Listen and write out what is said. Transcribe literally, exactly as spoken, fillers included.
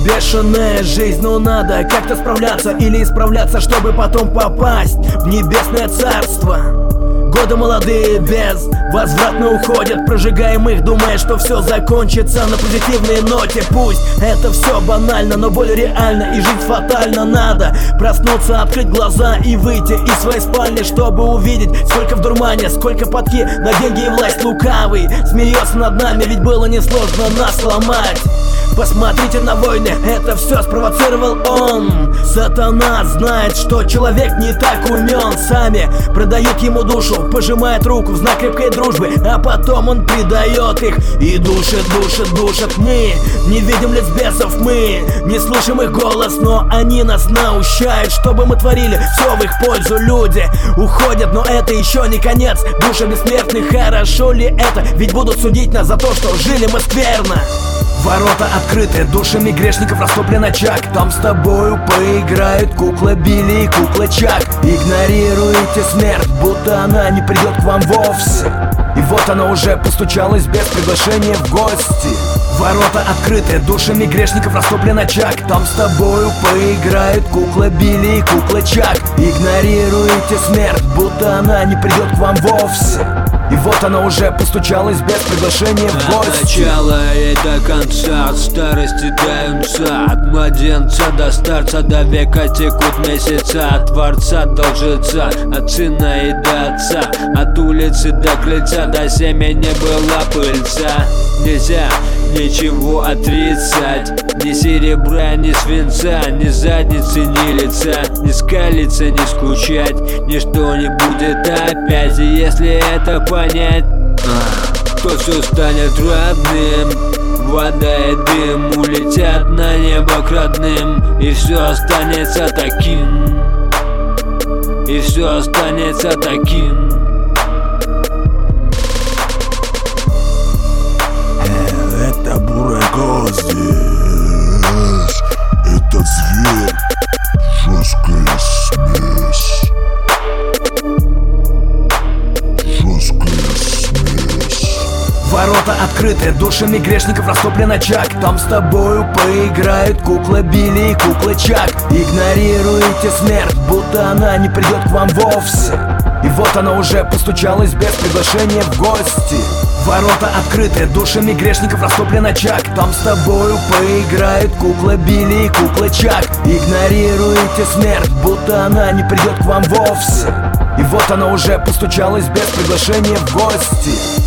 Бешеная жизнь, но надо как-то справляться или исправляться, чтобы потом попасть в небесное царство. Годы молодые безвозвратно уходят, прожигаем их, думая, что все закончится на позитивной ноте. Пусть это все банально, но более реально, и жить фатально. Надо проснуться, открыть глаза и выйти из своей спальни, чтобы увидеть, сколько в дурмане, сколько подки на деньги и власть. Лукавый смеется над нами, ведь было несложно нас сломать. Посмотрите на войны, это все спровоцировал он. Сатана знает, что человек не так умен. Сами продают ему душу, пожимает руку в знак крепкой дружбы, а потом он предает их и душит, душит, душит. Мы не видим лиц бесов, мы не слышим их голос, но они нас наущают, чтобы мы творили все в их пользу. Люди уходят, но это еще не конец. Души бессмертных, хорошо ли это? Ведь будут судить нас за то, что жили мы скверно. Ворота открыты, душами грешников растоплен очаг. Там с тобою поиграют кукла Билли и кукла Чак. Игнорируете смерть, будто она не придет к вам вовсе. И вот она уже постучалась без приглашения в гости. Ворота открыты, душами грешников растоплен очаг. Там с тобою поиграют кукла Билли и кукла Чак. Игнорируете смерть, будто она не придет к вам вовсе. И вот она уже постучалась без приглашения в гости. От начала и до конца, от старости до юнца, от младенца до старца, до века текут месяца. От творца до лжеца, от сына и до отца, от улицы до крыльца, до семени была пыльца. Нельзя ничего отрицать, ни серебра, ни свинца, ни задницы, ни лица. Не скалиться, не скучать, ничто не будет опять. И если это понять, то все станет родным. Вода и дым улетят на небо к родным, и все останется таким, и все останется таким. Это буряка здесь, этот зверь, жесткая смесь, жесткая смесь. Ворота открыты, душами грешников растоплен очаг. Там с тобою поиграют кукла Билли и кукла Чак. Игнорируете смерть, будто она не придет к вам вовсе. И вот она уже постучалась без приглашения в гости. Ворота открыты, душами грешников растоплен очаг. Там с тобою поиграют кукла Билли и кукла Чак. Игнорируете смерть, будто она не придет к вам вовсе. И вот она уже постучалась без приглашения в гости.